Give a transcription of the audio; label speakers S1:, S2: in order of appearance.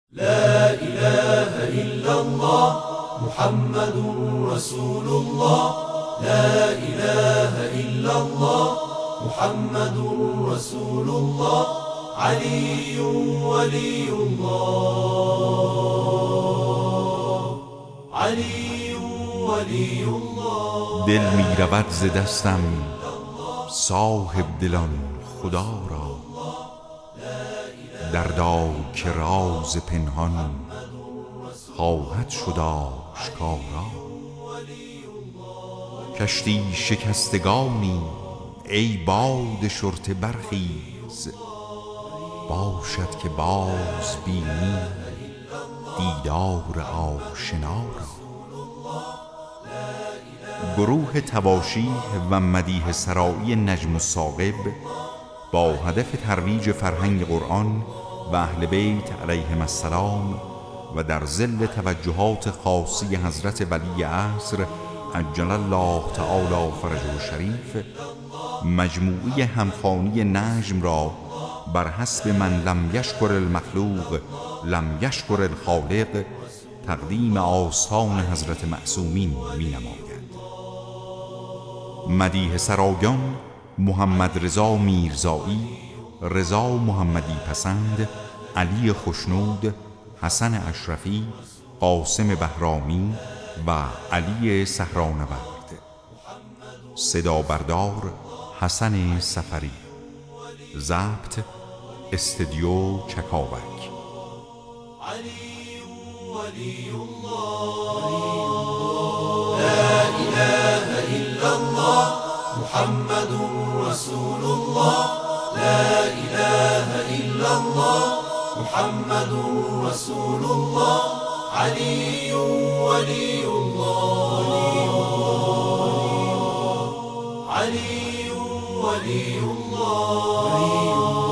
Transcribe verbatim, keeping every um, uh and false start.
S1: لا إله إلا الله محمد رسول الله. لا إله إلا الله محمد رسول الله. علي ولي الله. علي ولي الله.
S2: دل می رود ز دستم صاحب دلان خدا را، دردا که راز پنهان خواهد شد آشکارا. کشتی شکستگانی ای باد شرطه برخیز، باشد که باز بینی دیدار آشنا را. گروه تواشیح و مدیح سرایی نجم الثاقب با هدف ترویج فرهنگ قرآن و اهل بیت علیهم السلام و در ظل توجهات خاصی حضرت ولی عصر عجل الله تعالی فرجه الشریف، مجموعه همخوانی نجم را بر حسب من لم یشکر المخلوق لم یشکر الخالق تقدیم آستان حضرت معصومین می نماید. مدیح سرایان محمد رضا میرزایی، رضا محمدی پسند، علی خوشنود، حسن اشرفی، قاسم بهرامی و علی صحرانورد. صدا بردار حسن سفری. ضبط استدیو چکاوک.
S1: علي ولي الله. لا إله إلا الله محمد رسول الله. لا إله إلا الله محمد رسول الله. علي ولي الله. علي ولي الله.